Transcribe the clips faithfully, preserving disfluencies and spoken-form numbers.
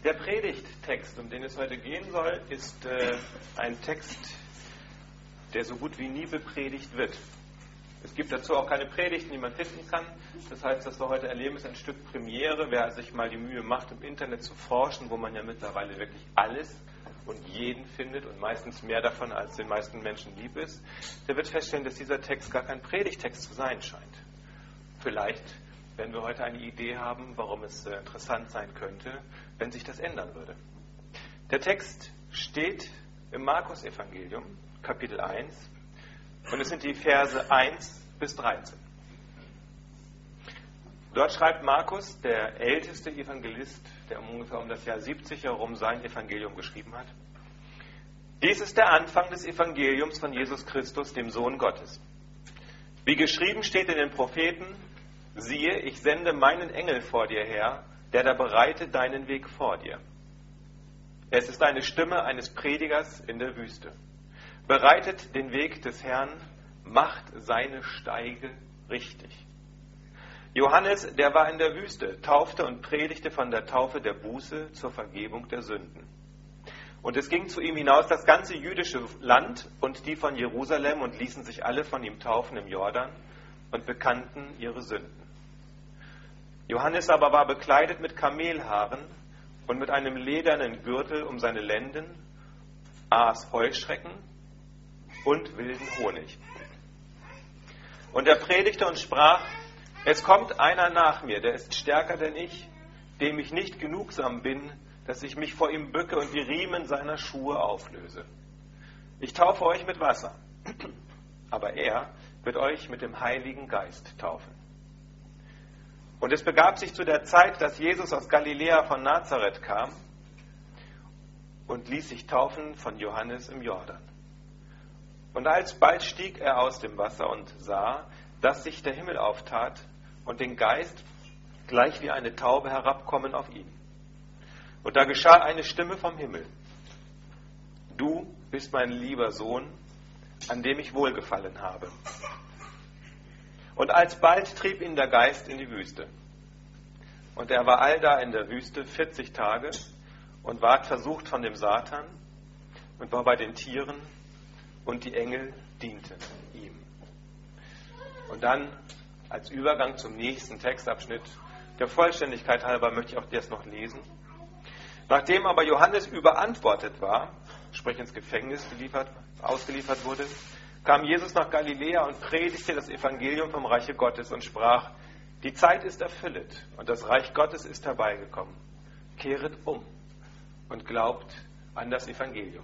Der Predigttext, um den es heute gehen soll, ist äh, ein Text, der so gut wie nie bepredigt wird. Es gibt dazu auch keine Predigten, die man finden kann. Das heißt, was wir heute erleben, ist ein Stück Premiere. Wer sich mal die Mühe macht, im Internet zu forschen, wo man ja mittlerweile wirklich alles und jeden findet und meistens mehr davon, als den meisten Menschen lieb ist, der wird feststellen, dass dieser Text gar kein Predigttext zu sein scheint. Vielleicht werden wir heute eine Idee haben, warum es äh, interessant sein könnte, wenn sich das ändern würde. Der Text steht im Markus-Evangelium, Kapitel eins, und es sind die Verse eins bis dreizehn. Dort schreibt Markus, der älteste Evangelist, der ungefähr um das Jahr siebzig herum sein Evangelium geschrieben hat: Dies ist der Anfang des Evangeliums von Jesus Christus, dem Sohn Gottes. Wie geschrieben steht in den Propheten: Siehe, ich sende meinen Engel vor dir her, der da bereitet deinen Weg vor dir. Es ist eine Stimme eines Predigers in der Wüste. Bereitet den Weg des Herrn, macht seine Steige richtig. Johannes, der war in der Wüste, taufte und predigte von der Taufe der Buße zur Vergebung der Sünden. Und es ging zu ihm hinaus das ganze jüdische Land und die von Jerusalem und ließen sich alle von ihm taufen im Jordan und bekannten ihre Sünden. Johannes aber war bekleidet mit Kamelhaaren und mit einem ledernen Gürtel um seine Lenden, aß Heuschrecken und wilden Honig. Und er predigte und sprach: Es kommt einer nach mir, der ist stärker denn ich, dem ich nicht genugsam bin, dass ich mich vor ihm bücke und die Riemen seiner Schuhe auflöse. Ich taufe euch mit Wasser, aber er wird euch mit dem Heiligen Geist taufen. Und es begab sich zu der Zeit, dass Jesus aus Galiläa von Nazareth kam und ließ sich taufen von Johannes im Jordan. Und alsbald stieg er aus dem Wasser und sah, dass sich der Himmel auftat und den Geist gleich wie eine Taube herabkommen auf ihn. Und da geschah eine Stimme vom Himmel: Du bist mein lieber Sohn, an dem ich wohlgefallen habe. Und alsbald trieb ihn der Geist in die Wüste. Und er war allda in der Wüste vierzig Tage und ward versucht von dem Satan und war bei den Tieren, und die Engel dienten ihm. Und dann, als Übergang zum nächsten Textabschnitt, der Vollständigkeit halber möchte ich auch das noch lesen. Nachdem aber Johannes überantwortet war, sprich ins Gefängnis geliefert, ausgeliefert wurde, kam Jesus nach Galiläa und predigte das Evangelium vom Reiche Gottes und sprach: Die Zeit ist erfüllet und das Reich Gottes ist herbeigekommen. Kehret um und glaubt an das Evangelium.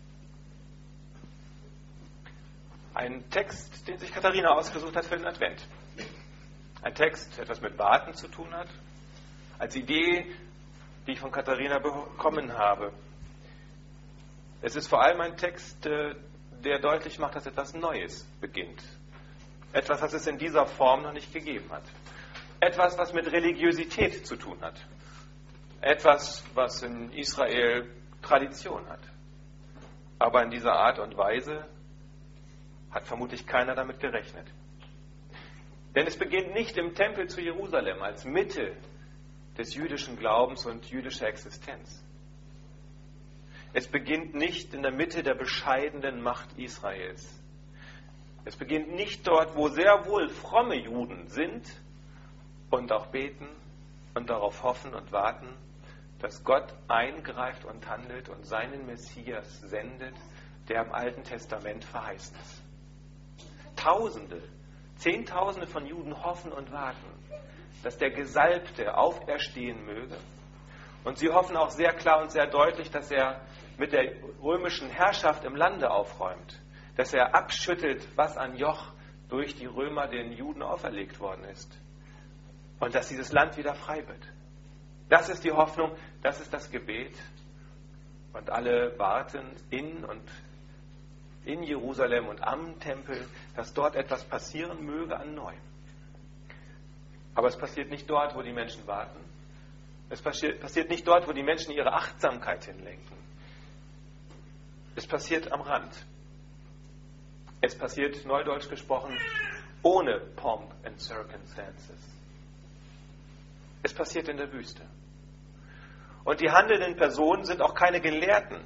Ein Text, den sich Katharina ausgesucht hat für den Advent. Ein Text, der etwas mit Warten zu tun hat. Als Idee, die ich von Katharina bekommen habe. Es ist vor allem ein Text, der deutlich macht, dass etwas Neues beginnt. Etwas, was es in dieser Form noch nicht gegeben hat. Etwas, was mit Religiosität zu tun hat. Etwas, was in Israel Tradition hat. Aber in dieser Art und Weise hat vermutlich keiner damit gerechnet. Denn es beginnt nicht im Tempel zu Jerusalem als Mitte des jüdischen Glaubens und jüdischer Existenz. Es beginnt nicht in der Mitte der bescheidenen Macht Israels. Es beginnt nicht dort, wo sehr wohl fromme Juden sind und auch beten und darauf hoffen und warten, dass Gott eingreift und handelt und seinen Messias sendet, der im Alten Testament verheißen ist. Tausende, Zehntausende von Juden hoffen und warten, dass der Gesalbte auferstehen möge. Und sie hoffen auch sehr klar und sehr deutlich, dass er mit der römischen Herrschaft im Lande aufräumt, dass er abschüttelt, was an Joch durch die Römer den Juden auferlegt worden ist und dass dieses Land wieder frei wird. Das ist die Hoffnung, das ist das Gebet und alle warten in und in Jerusalem und am Tempel, dass dort etwas passieren möge an Neuem. Aber es passiert nicht dort, wo die Menschen warten. Es passiert nicht dort, wo die Menschen ihre Achtsamkeit hinlenken. Es passiert am Rand. Es passiert, neudeutsch gesprochen, ohne Pomp and Circumstances. Es passiert in der Wüste. Und die handelnden Personen sind auch keine Gelehrten.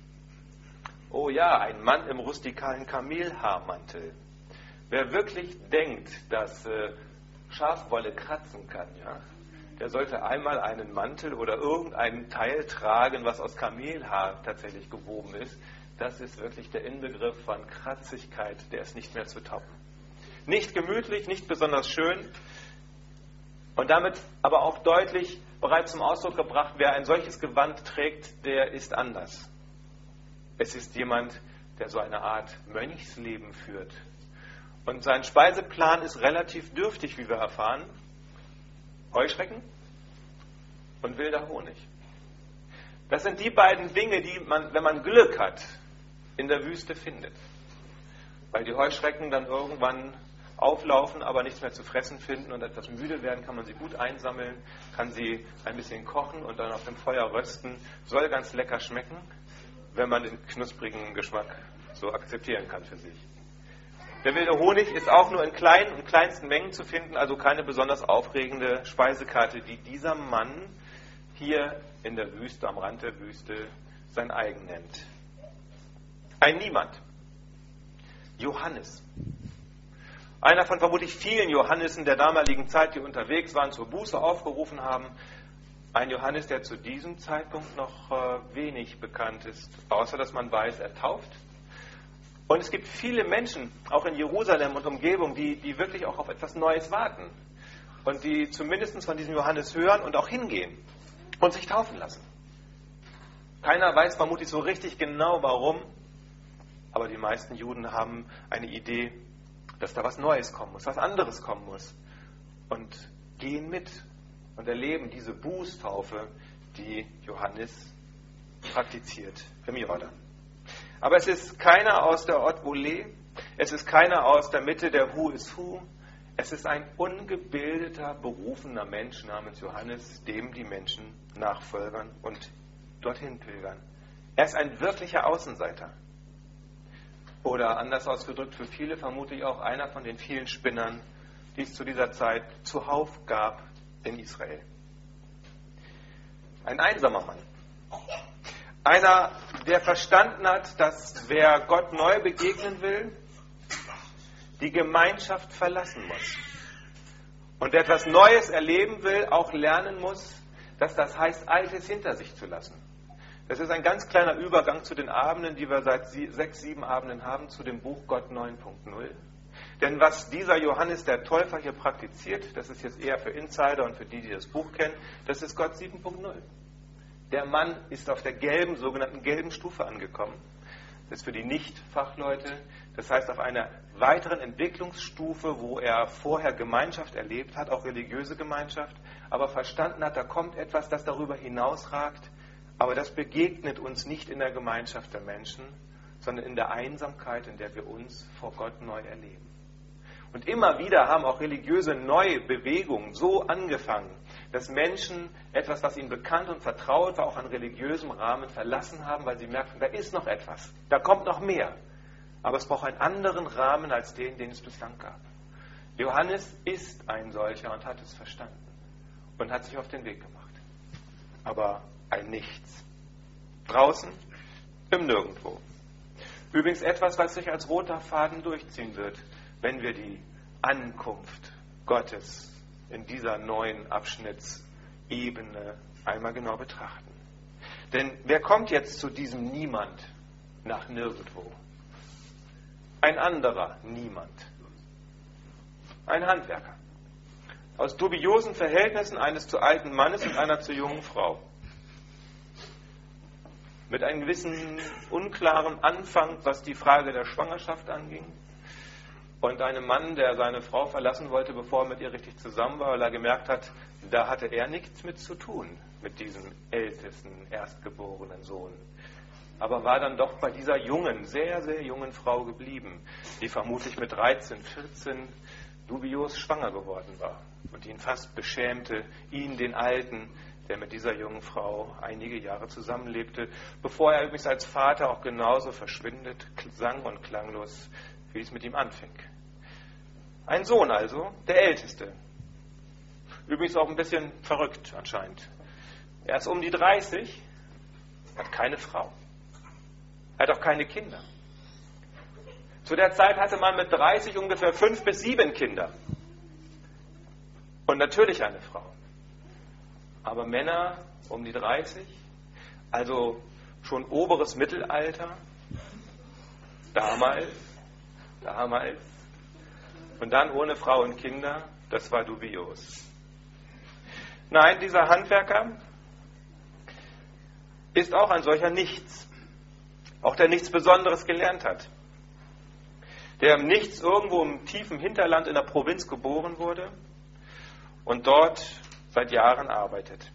Oh ja, ein Mann im rustikalen Kamelhaarmantel. Wer wirklich denkt, dass äh, Schafwolle kratzen kann, ja, der sollte einmal einen Mantel oder irgendein Teil tragen, was aus Kamelhaar tatsächlich gewoben ist. Das ist wirklich der Inbegriff von Kratzigkeit, der ist nicht mehr zu toppen. Nicht gemütlich, nicht besonders schön und damit aber auch deutlich bereits zum Ausdruck gebracht, wer ein solches Gewand trägt, der ist anders. Es ist jemand, der so eine Art Mönchsleben führt. Und sein Speiseplan ist relativ dürftig, wie wir erfahren. Heuschrecken und wilder Honig. Das sind die beiden Dinge, die man, wenn man Glück hat, in der Wüste findet. Weil die Heuschrecken dann irgendwann auflaufen, aber nichts mehr zu fressen finden und etwas müde werden, kann man sie gut einsammeln, kann sie ein bisschen kochen und dann auf dem Feuer rösten. Soll ganz lecker schmecken, wenn man den knusprigen Geschmack so akzeptieren kann für sich. Der wilde Honig ist auch nur in kleinen und kleinsten Mengen zu finden, also keine besonders aufregende Speisekarte, die dieser Mann hier in der Wüste, am Rand der Wüste, sein eigen nennt. Ein Niemand. Johannes. Einer von vermutlich vielen Johannissen der damaligen Zeit, die unterwegs waren, zur Buße aufgerufen haben. Ein Johannes, der zu diesem Zeitpunkt noch äh, wenig bekannt ist, außer dass man weiß, er tauft. Und es gibt viele Menschen, auch in Jerusalem und Umgebung, die, die wirklich auch auf etwas Neues warten. Und die zumindest von diesem Johannes hören und auch hingehen und sich taufen lassen. Keiner weiß vermutlich so richtig genau, warum. Aber die meisten Juden haben eine Idee, dass da was Neues kommen muss, was anderes kommen muss. Und gehen mit und erleben diese Bußtaufe, die Johannes praktiziert im Jordan. Aber es ist keiner aus der Haute Volée, es ist keiner aus der Mitte der Who is Who, es ist ein ungebildeter, berufener Mensch namens Johannes, dem die Menschen nachfolgern und dorthin pilgern. Er ist ein wirklicher Außenseiter. Oder anders ausgedrückt, für viele vermutlich auch einer von den vielen Spinnern, die es zu dieser Zeit zuhauf gab in Israel. Ein einsamer Mann. Einer, der verstanden hat, dass wer Gott neu begegnen will, die Gemeinschaft verlassen muss. Und der etwas Neues erleben will, auch lernen muss, dass das heißt, Altes hinter sich zu lassen. Das ist ein ganz kleiner Übergang zu den Abenden, die wir seit sechs, sieben Abenden haben, zu dem Buch Gott neun punkt null. Denn was dieser Johannes der Täufer hier praktiziert, das ist jetzt eher für Insider und für die, die das Buch kennen, das ist Gott sieben punkt null. Der Mann ist auf der gelben, sogenannten gelben Stufe angekommen. Das ist für die Nicht-Fachleute, das heißt auf einer weiteren Entwicklungsstufe, wo er vorher Gemeinschaft erlebt hat, auch religiöse Gemeinschaft, aber verstanden hat, da kommt etwas, das darüber hinausragt, aber das begegnet uns nicht in der Gemeinschaft der Menschen, sondern in der Einsamkeit, in der wir uns vor Gott neu erleben. Und immer wieder haben auch religiöse neue Bewegungen so angefangen, dass Menschen etwas, was ihnen bekannt und vertraut war, auch an religiösem Rahmen verlassen haben, weil sie merkten, da ist noch etwas, da kommt noch mehr. Aber es braucht einen anderen Rahmen als den, den es bislang gab. Johannes ist ein solcher und hat es verstanden und hat sich auf den Weg gemacht. Aber ein Nichts. Draußen, im Nirgendwo. Übrigens etwas, was sich als roter Faden durchziehen wird, wenn wir die Ankunft Gottes in dieser neuen Abschnittsebene einmal genau betrachten. Denn wer kommt jetzt zu diesem Niemand nach Nirgendwo? Ein anderer Niemand. Ein Handwerker. Aus dubiosen Verhältnissen eines zu alten Mannes und einer zu jungen Frau. Mit einem gewissen unklaren Anfang, was die Frage der Schwangerschaft anging. Und einem Mann, der seine Frau verlassen wollte, bevor er mit ihr richtig zusammen war, weil er gemerkt hat, da hatte er nichts mit zu tun, mit diesem ältesten, erstgeborenen Sohn. Aber war dann doch bei dieser jungen, sehr, sehr jungen Frau geblieben, die vermutlich mit dreizehn, vierzehn dubios schwanger geworden war und ihn fast beschämte, ihn, den Alten, der mit dieser jungen Frau einige Jahre zusammenlebte, bevor er übrigens als Vater auch genauso verschwindet, sang- und klanglos, wie es mit ihm anfing. Ein Sohn also, der Älteste. Übrigens auch ein bisschen verrückt anscheinend. Er ist um die dreißig, hat keine Frau. Er hat auch keine Kinder. Zu der Zeit hatte man mit dreißig ungefähr fünf bis sieben Kinder. Und natürlich eine Frau. Aber Männer um die dreißig, also schon oberes Mittelalter, damals, damals, und dann ohne Frau und Kinder, das war dubios. Nein, dieser Handwerker ist auch ein solcher Nichts. Auch der nichts Besonderes gelernt hat. Der im Nichts irgendwo im tiefen Hinterland in der Provinz geboren wurde und dort seit Jahren arbeitet.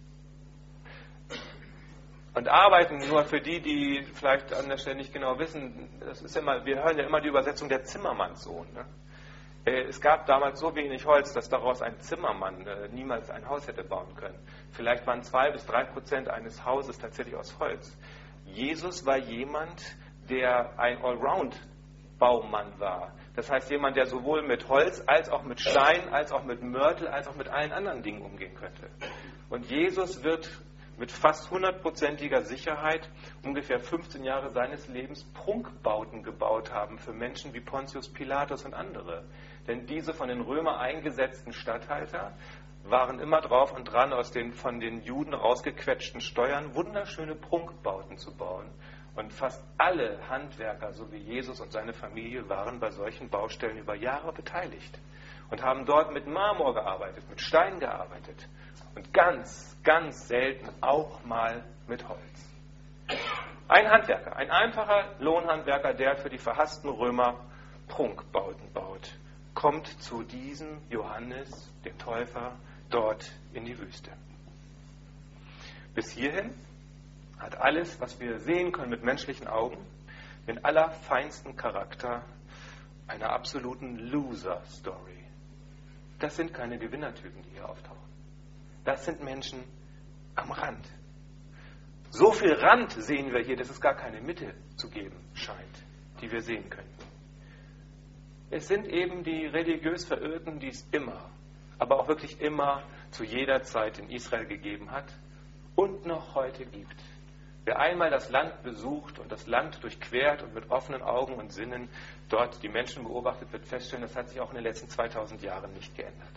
Und arbeiten, nur für die, die vielleicht an der Stelle nicht genau wissen, das ist immer, wir hören ja immer die Übersetzung der Zimmermannssohn. Ne? Es gab damals so wenig Holz, dass daraus ein Zimmermann äh, niemals ein Haus hätte bauen können. Vielleicht waren zwei bis drei Prozent eines Hauses tatsächlich aus Holz. Jesus war jemand, der ein Allround-Baumann war. Das heißt, jemand, der sowohl mit Holz als auch mit Stein, als auch mit Mörtel, als auch mit allen anderen Dingen umgehen könnte. Und Jesus wird mit fast hundertprozentiger Sicherheit ungefähr fünfzehn Jahre seines Lebens Prunkbauten gebaut haben für Menschen wie Pontius Pilatus und andere. Denn diese von den Römern eingesetzten Statthalter waren immer drauf und dran, aus den von den Juden rausgequetschten Steuern wunderschöne Prunkbauten zu bauen. Und fast alle Handwerker, so wie Jesus und seine Familie, waren bei solchen Baustellen über Jahre beteiligt und haben dort mit Marmor gearbeitet, mit Stein gearbeitet und ganz, ganz selten auch mal mit Holz. Ein Handwerker, ein einfacher Lohnhandwerker, der für die verhassten Römer Prunkbauten baut, kommt zu diesem Johannes, dem Täufer, dort in die Wüste. Bis hierhin hat alles, was wir sehen können mit menschlichen Augen, den allerfeinsten Charakter einer absoluten Loser-Story. Das sind keine Gewinnertypen, die hier auftauchen. Das sind Menschen am Rand. So viel Rand sehen wir hier, dass es gar keine Mitte zu geben scheint, die wir sehen können. Es sind eben die religiös Verirrten, die es immer, aber auch wirklich immer zu jeder Zeit in Israel gegeben hat und noch heute gibt. Wer einmal das Land besucht und das Land durchquert und mit offenen Augen und Sinnen dort die Menschen beobachtet, wird feststellen, das hat sich auch in den letzten zweitausend Jahren nicht geändert.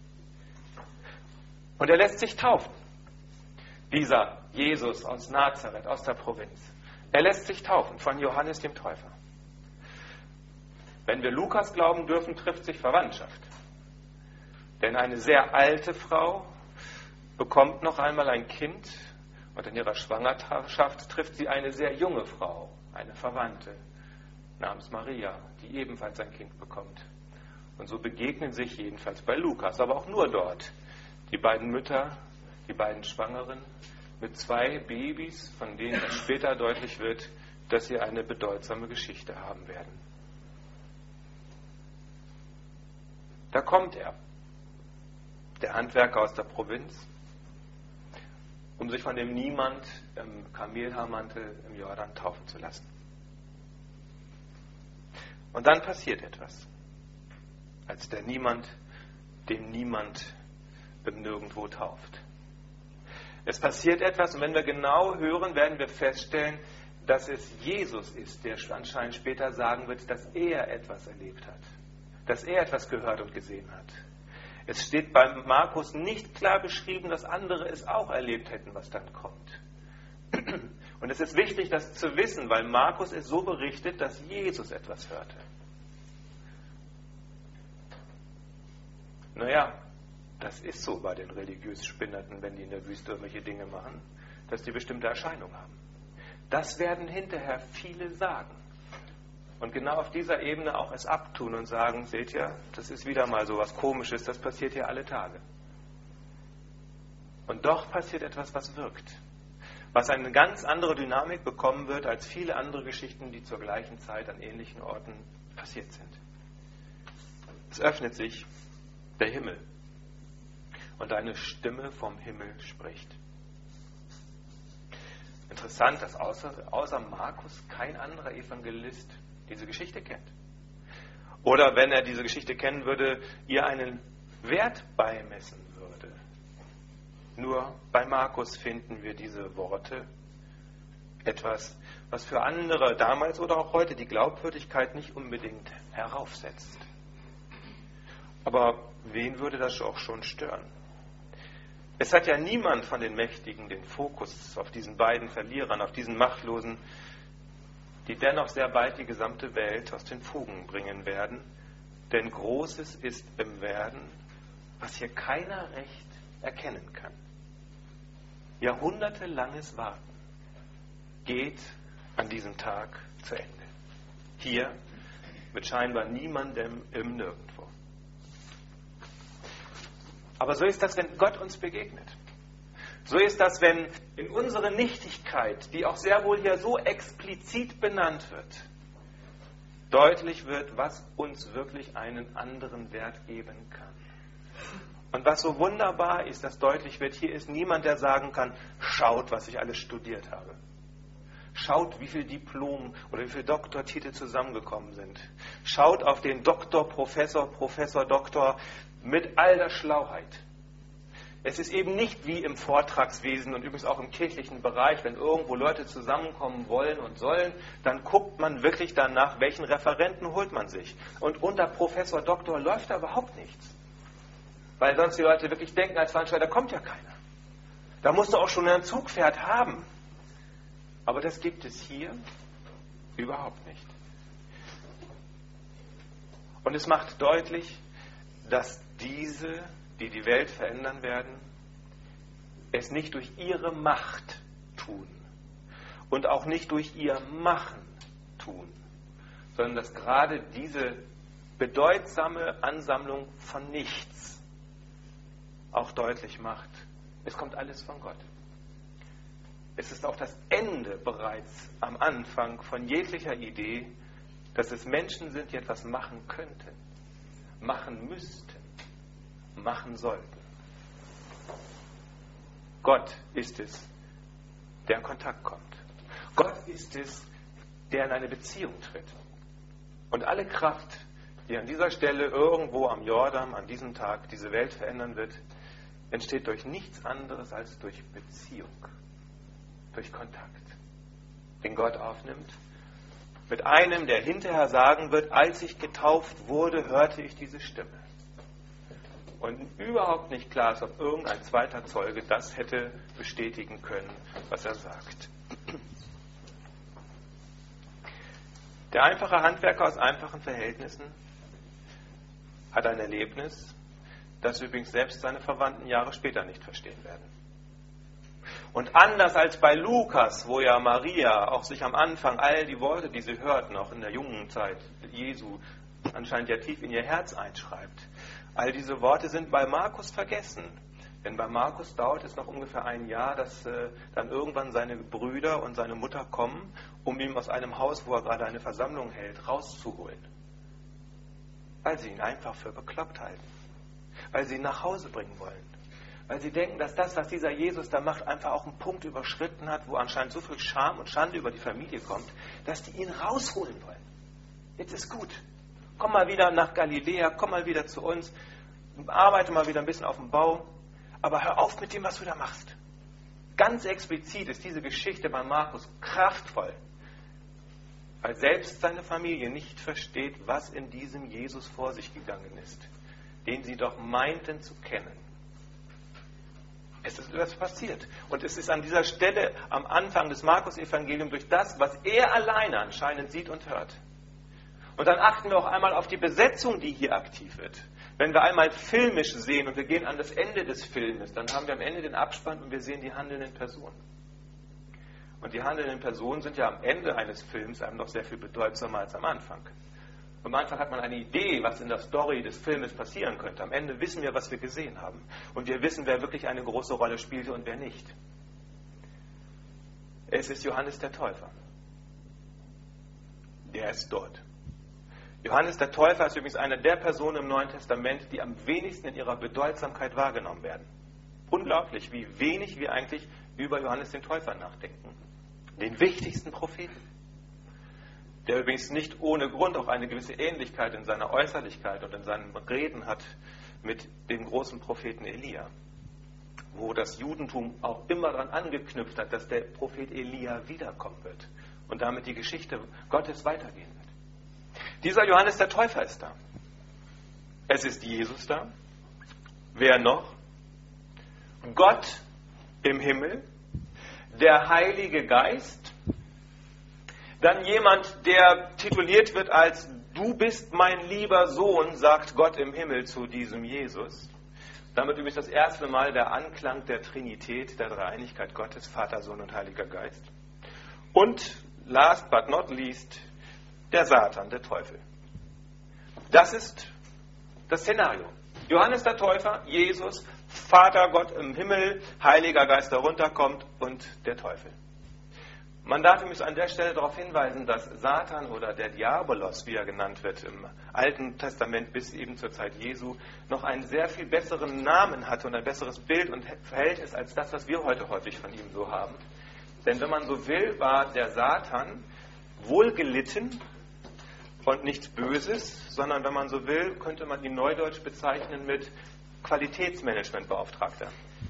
Und er lässt sich taufen. Dieser Jesus aus Nazareth, aus der Provinz. Er lässt sich taufen von Johannes dem Täufer. Wenn wir Lukas glauben dürfen, trifft sich Verwandtschaft. Denn eine sehr alte Frau bekommt noch einmal ein Kind und in ihrer Schwangerschaft trifft sie eine sehr junge Frau, eine Verwandte namens Maria, die ebenfalls ein Kind bekommt. Und so begegnen sich jedenfalls bei Lukas, aber auch nur dort, die beiden Mütter, die beiden Schwangeren, mit zwei Babys, von denen es später deutlich wird, dass sie eine bedeutsame Geschichte haben werden. Da kommt er, der Handwerker aus der Provinz, um sich von dem Niemand im Kamelhaarmantel im Jordan taufen zu lassen. Und dann passiert etwas, als der Niemand dem Niemand im Nirgendwo tauft. Es passiert etwas und wenn wir genau hören, werden wir feststellen, dass es Jesus ist, der anscheinend später sagen wird, dass er etwas erlebt hat, dass er etwas gehört und gesehen hat. Es steht bei Markus nicht klar beschrieben, dass andere es auch erlebt hätten, was dann kommt. Und es ist wichtig, das zu wissen, weil Markus es so berichtet, dass Jesus etwas hörte. Naja, das ist so bei den religiös Spinnerten, wenn die in der Wüste irgendwelche Dinge machen, dass die bestimmte Erscheinungen haben. Das werden hinterher viele sagen. Und genau auf dieser Ebene auch es abtun und sagen, seht ihr, das ist wieder mal so was Komisches, das passiert hier alle Tage. Und doch passiert etwas, was wirkt. Was eine ganz andere Dynamik bekommen wird, als viele andere Geschichten, die zur gleichen Zeit an ähnlichen Orten passiert sind. Es öffnet sich der Himmel. Und eine Stimme vom Himmel spricht. Interessant, dass außer, außer Markus kein anderer Evangelist diese Geschichte kennt. Oder wenn er diese Geschichte kennen würde, ihr einen Wert beimessen würde. Nur bei Markus finden wir diese Worte. Etwas, was für andere damals oder auch heute die Glaubwürdigkeit nicht unbedingt heraufsetzt. Aber wen würde das auch schon stören? Es hat ja niemand von den Mächtigen den Fokus auf diesen beiden Verlierern, auf diesen Machtlosen, die dennoch sehr bald die gesamte Welt aus den Fugen bringen werden. Denn Großes ist im Werden, was hier keiner recht erkennen kann. Jahrhundertelanges Warten geht an diesem Tag zu Ende. Hier mit scheinbar niemandem im Nirgendwo. Aber so ist das, wenn Gott uns begegnet. So ist das, wenn in unsere Nichtigkeit, die auch sehr wohl hier so explizit benannt wird, deutlich wird, was uns wirklich einen anderen Wert geben kann. Und was so wunderbar ist, dass deutlich wird, hier ist niemand, der sagen kann, schaut, was ich alles studiert habe. Schaut, wie viele Diplom- oder wie viele Doktortitel zusammengekommen sind. Schaut auf den Doktor, Professor, Professor, Doktor mit all der Schlauheit. Es ist eben nicht wie im Vortragswesen und übrigens auch im kirchlichen Bereich, wenn irgendwo Leute zusammenkommen wollen und sollen, dann guckt man wirklich danach, welchen Referenten holt man sich. Und unter Professor, Doktor läuft da überhaupt nichts. Weil sonst die Leute wirklich denken als Veranstalter, da kommt ja keiner. Da musst du auch schon ein Zugpferd haben. Aber das gibt es hier überhaupt nicht. Und es macht deutlich, dass diese, die die Welt verändern werden, es nicht durch ihre Macht tun und auch nicht durch ihr Machen tun, sondern dass gerade diese bedeutsame Ansammlung von nichts auch deutlich macht, es kommt alles von Gott. Es ist auch das Ende bereits am Anfang von jeglicher Idee, dass es Menschen sind, die etwas machen könnten, machen müssten, machen sollten. Gott ist es, der in Kontakt kommt. Gott ist es, der in eine Beziehung tritt. Und alle Kraft, die an dieser Stelle irgendwo am Jordan, an diesem Tag, diese Welt verändern wird, entsteht durch nichts anderes als durch Beziehung. Durch Kontakt, den Gott aufnimmt, mit einem, der hinterher sagen wird, als ich getauft wurde, hörte ich diese Stimme. Und überhaupt nicht klar ist, ob irgendein zweiter Zeuge das hätte bestätigen können, was er sagt. Der einfache Handwerker aus einfachen Verhältnissen hat ein Erlebnis, das übrigens selbst seine Verwandten Jahre später nicht verstehen werden. Und anders als bei Lukas, wo ja Maria auch sich am Anfang all die Worte, die sie hört, noch in der jungen Zeit Jesu, anscheinend ja tief in ihr Herz einschreibt. All diese Worte sind bei Markus vergessen. Denn bei Markus dauert es noch ungefähr ein Jahr, dass äh, dann irgendwann seine Brüder und seine Mutter kommen, um ihn aus einem Haus, wo er gerade eine Versammlung hält, rauszuholen. Weil sie ihn einfach für bekloppt halten. Weil sie ihn nach Hause bringen wollen. Weil sie denken, dass das, was dieser Jesus da macht, einfach auch einen Punkt überschritten hat, wo anscheinend so viel Scham und Schande über die Familie kommt, dass die ihn rausholen wollen. Jetzt ist gut. Komm mal wieder nach Galiläa, komm mal wieder zu uns, arbeite mal wieder ein bisschen auf dem Bau, aber hör auf mit dem, was du da machst. Ganz explizit ist diese Geschichte bei Markus kraftvoll, weil selbst seine Familie nicht versteht, was in diesem Jesus vor sich gegangen ist, den sie doch meinten zu kennen. Es ist etwas passiert. Und es ist an dieser Stelle am Anfang des Markus-Evangeliums durch das, was er alleine anscheinend sieht und hört. Und dann achten wir auch einmal auf die Besetzung, die hier aktiv wird. Wenn wir einmal filmisch sehen und wir gehen an das Ende des Filmes, dann haben wir am Ende den Abspann und wir sehen die handelnden Personen. Und die handelnden Personen sind ja am Ende eines Films einem noch sehr viel bedeutsamer als am Anfang. Am Anfang hat man eine Idee, was in der Story des Filmes passieren könnte. Am Ende wissen wir, was wir gesehen haben. Und wir wissen, wer wirklich eine große Rolle spielte und wer nicht. Es ist Johannes der Täufer. Der ist dort. Johannes der Täufer ist übrigens eine der Personen im Neuen Testament, die am wenigsten in ihrer Bedeutsamkeit wahrgenommen werden. Unglaublich, wie wenig wir eigentlich über Johannes den Täufer nachdenken. Den wichtigsten Propheten. Der übrigens nicht ohne Grund auch eine gewisse Ähnlichkeit in seiner Äußerlichkeit und in seinen Reden hat mit dem großen Propheten Elia. wo das Judentum auch immer daran angeknüpft hat, dass der Prophet Elia wiederkommen wird und damit die Geschichte Gottes weitergehen wird. Dieser Johannes der Täufer ist da. Es ist Jesus da. Wer noch? Gott im Himmel, der Heilige Geist, dann jemand, der tituliert wird als Du bist mein lieber Sohn, sagt Gott im Himmel zu diesem Jesus. Damit übrigens das erste Mal der Anklang der Trinität, der Dreieinigkeit Gottes, Vater, Sohn und Heiliger Geist. Und last but not least, der Satan, der Teufel. Das ist das Szenario. Johannes der Täufer, Jesus, Vater Gott im Himmel, Heiliger Geist darunter kommt und der Teufel. Man darf übrigens an der Stelle darauf hinweisen, dass Satan oder der Diabolos, wie er genannt wird im Alten Testament bis eben zur Zeit Jesu, noch einen sehr viel besseren Namen hatte und ein besseres Bild und Verhältnis als das, was wir heute häufig von ihm so haben. Denn wenn man so will, war der Satan wohlgelitten und nichts Böses, sondern wenn man so will, könnte man ihn neudeutsch bezeichnen mit Qualitätsmanagementbeauftragter.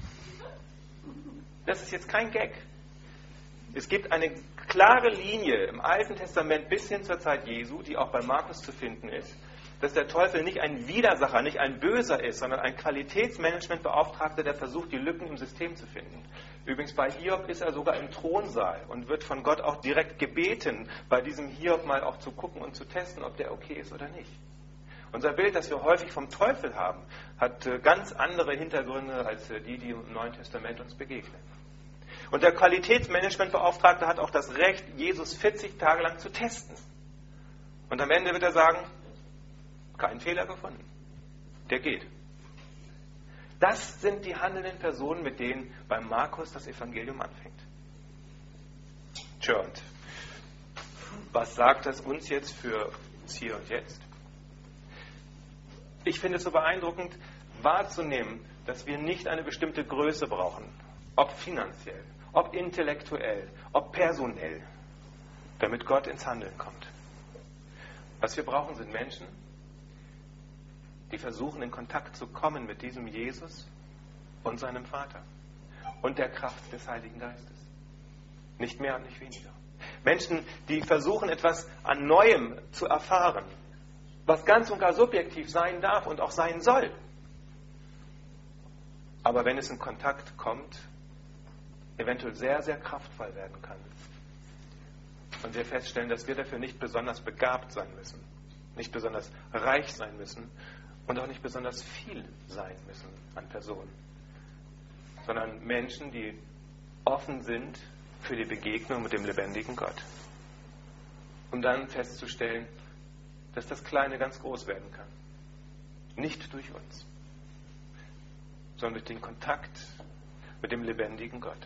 Das ist jetzt kein Gag. Es gibt eine klare Linie im Alten Testament bis hin zur Zeit Jesu, die auch bei Markus zu finden ist, dass der Teufel nicht ein Widersacher, nicht ein Böser ist, sondern ein Qualitätsmanagementbeauftragter, der versucht, die Lücken im System zu finden. Übrigens bei Hiob ist er sogar im Thronsaal und wird von Gott auch direkt gebeten, bei diesem Hiob mal auch zu gucken und zu testen, ob der okay ist oder nicht. Unser Bild, das wir häufig vom Teufel haben, hat ganz andere Hintergründe als die, die im Neuen Testament uns begegnen. Und der Qualitätsmanagementbeauftragte hat auch das Recht, Jesus vierzig Tage lang zu testen. Und am Ende wird er sagen, kein Fehler gefunden. Der geht. Das sind die handelnden Personen, mit denen beim Markus das Evangelium anfängt. Tja, und was sagt das uns jetzt für uns hier und jetzt? Ich finde es so beeindruckend wahrzunehmen, dass wir nicht eine bestimmte Größe brauchen, ob finanziell, ob intellektuell, ob personell, damit Gott ins Handeln kommt. Was wir brauchen, sind Menschen, die versuchen, in Kontakt zu kommen mit diesem Jesus und seinem Vater und der Kraft des Heiligen Geistes. Nicht mehr und nicht weniger. Menschen, die versuchen, etwas an Neuem zu erfahren, was ganz und gar subjektiv sein darf und auch sein soll. Aber wenn es in Kontakt kommt, eventuell sehr, sehr kraftvoll werden kann. Und wir feststellen, dass wir dafür nicht besonders begabt sein müssen, nicht besonders reich sein müssen und auch nicht besonders viel sein müssen an Personen, sondern Menschen, die offen sind für die Begegnung mit dem lebendigen Gott. Um dann festzustellen, dass das Kleine ganz groß werden kann. Nicht durch uns, sondern durch den Kontakt mit dem lebendigen Gott.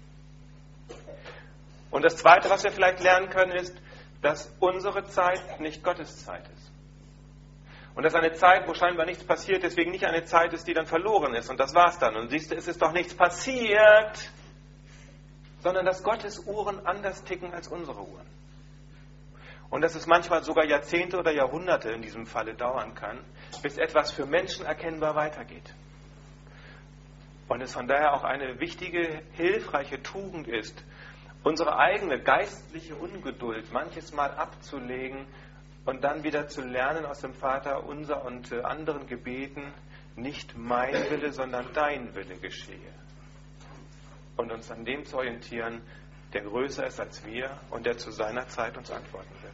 Und das Zweite, was wir vielleicht lernen können, ist, dass unsere Zeit nicht Gottes Zeit ist. Und dass eine Zeit, wo scheinbar nichts passiert, deswegen nicht eine Zeit ist, die dann verloren ist. Und das war's dann. Und siehst du, es ist doch nichts passiert, sondern dass Gottes Uhren anders ticken als unsere Uhren. Und dass es manchmal sogar Jahrzehnte oder Jahrhunderte in diesem Falle dauern kann, bis etwas für Menschen erkennbar weitergeht. Und es von daher auch eine wichtige, hilfreiche Tugend ist, unsere eigene geistliche Ungeduld manches Mal abzulegen und dann wieder zu lernen aus dem Vater unser und anderen Gebeten, nicht mein Wille, sondern dein Wille geschehe. Und uns an dem zu orientieren, der größer ist als wir und der zu seiner Zeit uns antworten wird.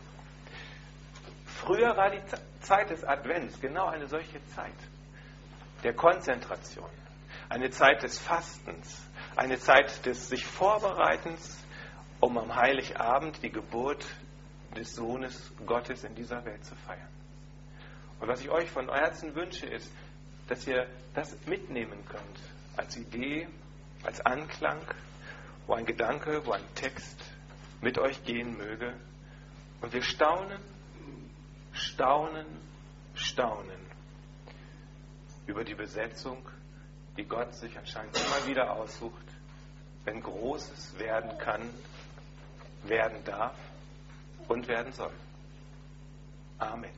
Früher war die Zeit des Advents genau eine solche Zeit der Konzentration, eine Zeit des Fastens, eine Zeit des sich Vorbereitens, um am Heiligabend die Geburt des Sohnes Gottes in dieser Welt zu feiern. Und was ich euch von Herzen wünsche, ist, dass ihr das mitnehmen könnt als Idee, als Anklang, wo ein Gedanke, wo ein Text mit euch gehen möge. Und wir staunen, staunen, staunen über die Besetzung, die Gott sich anscheinend immer wieder aussucht, wenn Großes werden kann, werden darf und werden soll. Amen.